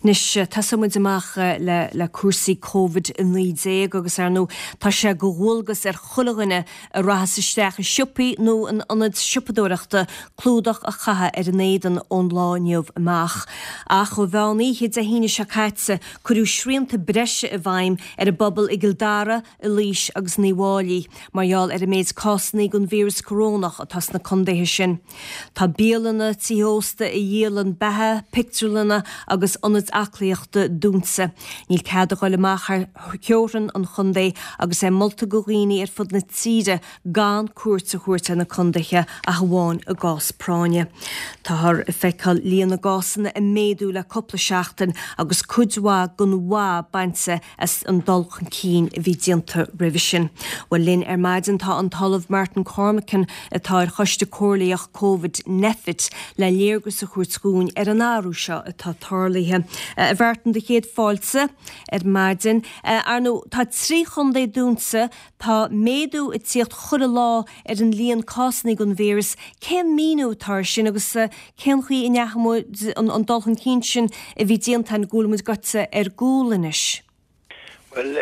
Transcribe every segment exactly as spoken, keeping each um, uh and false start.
Nis tasamid amach le le cuasaí COVID nineteen agus ar nó tá sé go bhfuilgus ar chulaghine a rahas isteach a siúpaí nó an anad siúpadúireachta clúdach a chatha ar an éidan ón láinneamh amach. Ach ó bheánaí héad a híine se caitse chuú srianta breise a bhaim ar a bobbal i Gildara, i Laois agus Níomhálaí, marall ar a méid cásnaí gon vírus corónach a tas na condéthe sin. Tá bíalanna tíósta i dhéalan bethe, picturlanna agus anad aclaíochta dúnsa. Níl cead a gháil amach ar ceoran an chundé agus é molta goghíní ar fud na tíide gan cuairte chuirte na condéthe a hamháin a gás práine. Tá thar feicáil líana na gásanna i méadú le coppla seachtain agus cudhá gon bhá baintse as an dulchan cín a bhí dianta revision. Well linn ar maidin tá an talamh Martin Cormacan atá ar choiste cóirlaíoch COVID nefit le léargus a chuirt scún ar an áú seo atá tarlaithe. A bhhartan de chéad fáilsa ar maidin ar nó tá trí chundé dúnsa tá méadú i tíocht chud lá ar an líon cásnaí gon vírus cén míú tar sin agus cén chuí in neachamú an dulchan cín sin a bhí dianta an gúlamid gote ar gúlanis. Well,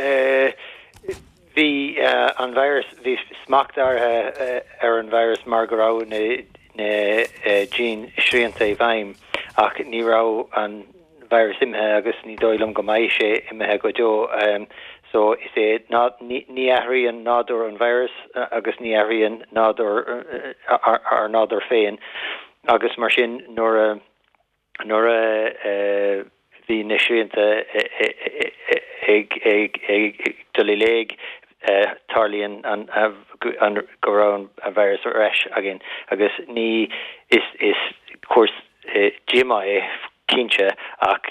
hí an virus hí smacht ar ar an virus mar go rá na na gene srianta i bhaim ach ní rá an virus imthe agus ní dóilm go maiid sé imthe go deo. Um, so is é ní ahraíonn nádor an virus uh, agus ní ahraíonn nádor uh, ar, ar nádor féin agus mar sin nóair a nóair a hí na srianta ag ag ag dulí tarlíonn an an go raibh an virus ar eis agin agus ní is is cuas Jima é cinse ach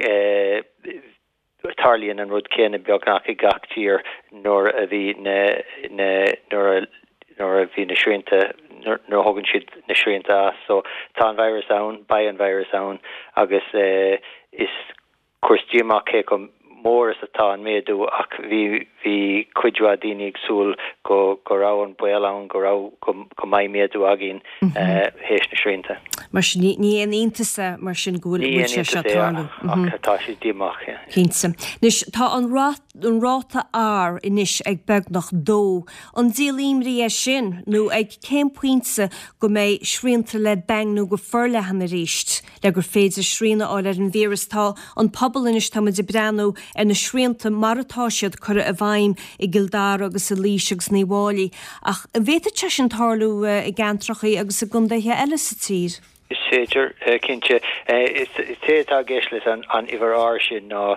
tarlíonn an rud céanna beagnach i gach tír nóair a bhí na nóair a bhí na srianta nó thugann siad na srianta so tá an virus ann, ba an virus ann agus is cuas Jima cé go mór is atá an méadú ach bhí bhí cuidhá daoine agsúil go go rá an buil ann go rá go maiid méadú agin héis na srianta. Mar sin ní an iontaisa mar sin gúil se se tarlú. Tá sé díach. Cínsa. Nus tá an ráta ár inis ag beagnach dó an díalíimrí é sin nó ag céim puintsa go méid srianta le bang nó go forlehan a ríist le gur féidir srína á ar an vírus tá an pobl inis tá de breanú ar na srianta maratáisiad chur a bhaim i Gildara agus a Laois agus Níomhálaí ach a bhéta te sin tarlú i gceantrachaí agus a gundaithe eile sa tír. Is séidir cinnte is tétá géislis an an ivar áir sin ná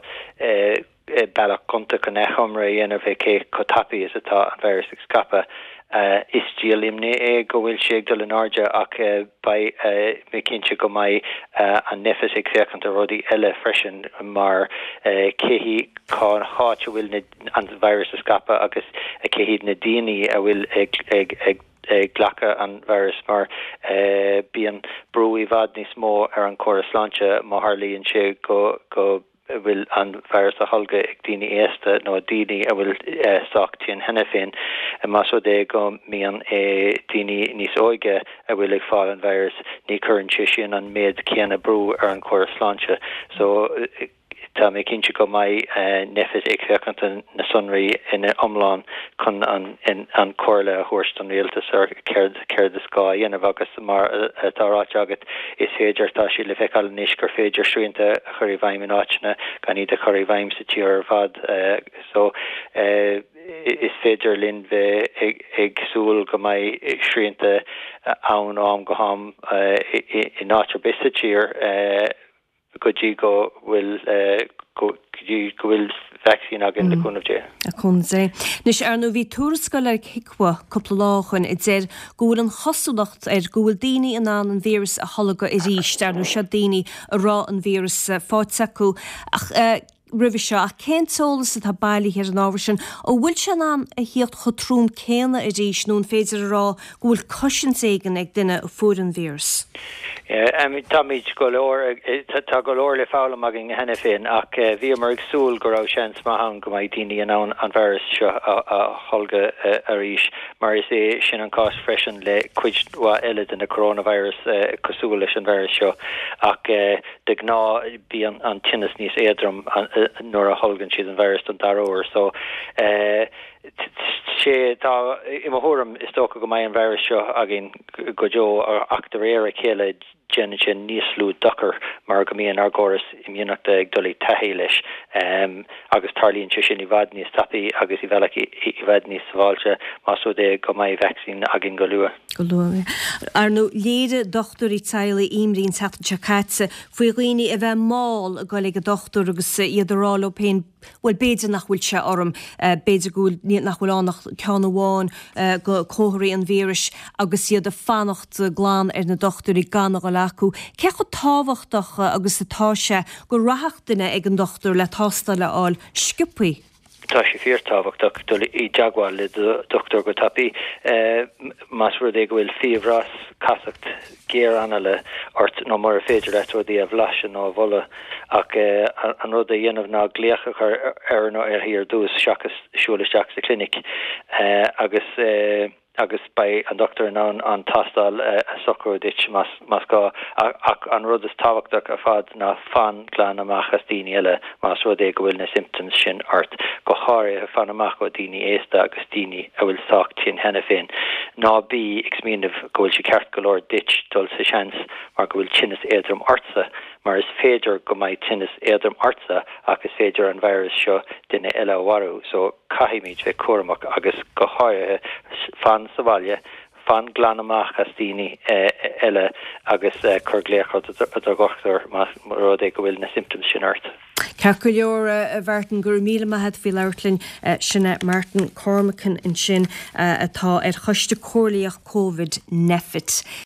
bailach conta go nechomra dhéanamh cé cotapi is atá an virus ag scapa is díalimné é go bhfuil sé dul an áide ach ba mé cinnte go maiid an nefas ag fécant a rudí eile freisin mar céhí cá háte bhfuil an virus a scapa agus céhíad na daoine a bhfuil ag ag ag ghlacha an virus mar uh, bí an brúí bhad níos mó ar an choras láinte má tharlaíonn sé go go bhfuil an virus a thulga ag daoine éasta nó daoine a bhfuil uh, sáchtaíonn hena féin má so dé go mííon é daoine níos óige a bhfuil ag fáil an virus ní churann sé sin an méid céanna brú ar an choras láinte so uh, tá mé cinnte go maiid nefis ag fécanta na sunraí ina omláin chun an an cóirle a thuairt an rialtas ar céird céird is gá dhéanamh agus mar táráte agat is féidir tá sí le feiceáil níos gur féidir srianta a chuirí bhaim in áitna gan iad a chuirí bhaim sa tíor ar fad so is féidir linn bheith agsúil go maiid srianta ann am go ham in áitir bis sa tíor go dí go bhfuil go bhfuil vaccine agin le cúnamh dé. A chun sé. Nus ar nó bhí túrascail ar chicwa coppla láchain i dtéir gúil an chosúlacht ar gúil daoine in an an vírus a thulaga i ríist ar nó se daoine a rá an vírus fáit acu ach rih seo a céntólas a tá bailí hir an ábhar sin ó bhfuil se an a hiocht chotrún céna a ríis nún féidir rá bhfuil cosint éigen ag duine ó fuair an vírus. Tá míid go leor tá go leor le fála mag in henne féin ach bhí mar agsúil go raibh seans maithan go mbeidh daoine an an bheirs seo a holga a ríis mar is é sin an cás freisin le cuid wa eile in na coronavirus cosúil leis an bheirs seo ach de gná bí an tinnis níos éadrom nuair a holgann siad an bheirs don daróir so sé tá imthúram is tócha go mbeidh an bheirs seo a gin go deo ar achtar éire chéile Jen Jen níoslú dachar mar go míon argóras imúnachta ag dulí taithí leis um, agus tarlíonn sin i bhd níos tapaí agus i bhealach i bhd níos sáilte más ó dé go mbeidh vaccín agin go luath. Go luath. Ar nó léide dochtor i teile imríonn tata caite faoi roioine a bheith máil a goil ag a dochtor agus iadiráil ó péin bhfuil béidir nach bhfuil se orm béidir gúil nach bhfuil annach ceann amháin go cóthirí an víris agus iad a fannacht gláán ar na dochtor i ganach acu. Ceach go táhachtach agus atá se go rathachtaine ag an dochtor le tástal leáil scipaí. Tá sé fíor táhachtach dul i deagháil le doctor go tapaí más rud é go bhfuil fíomhrás casacht géar anna le ort nó mar a féidir etí a bhlasin ó bhla ach an rud a dhéanamh ná gléachach ar nó ar hir dús seachas siúlasteach sa clinic agus agus bei an doctor ná an tastal a socorro ditch mas mas go ach an rud is táhachtach a fad na fan glan amachchas daoine eile mas rud é go bhfuil na symptoms sin ort go háir a fan amach go daoine éasta agus daoine a bhfuil sách tin henne féin ná bí exmíanamh go bhfuil si ceart go leor ditch dul sa seans mar go bhfuil tinnis éadrom artsa mar is féidir go mbeidh tinnis éadrom artsa agus féidir an bheiris seo duine eile warú so caiimiid bheith cuaramach agus go háir fan Savalia fan glanamach Castini eile agus chugléachod a gochtar rud é go bhfuil na symptoms sin ort. Ceach go leor a bhhartan gur míle maithad fi leirlinn sinna Martin Cormacan in sin atá ar choiste cóirlaíoch COVID nefit.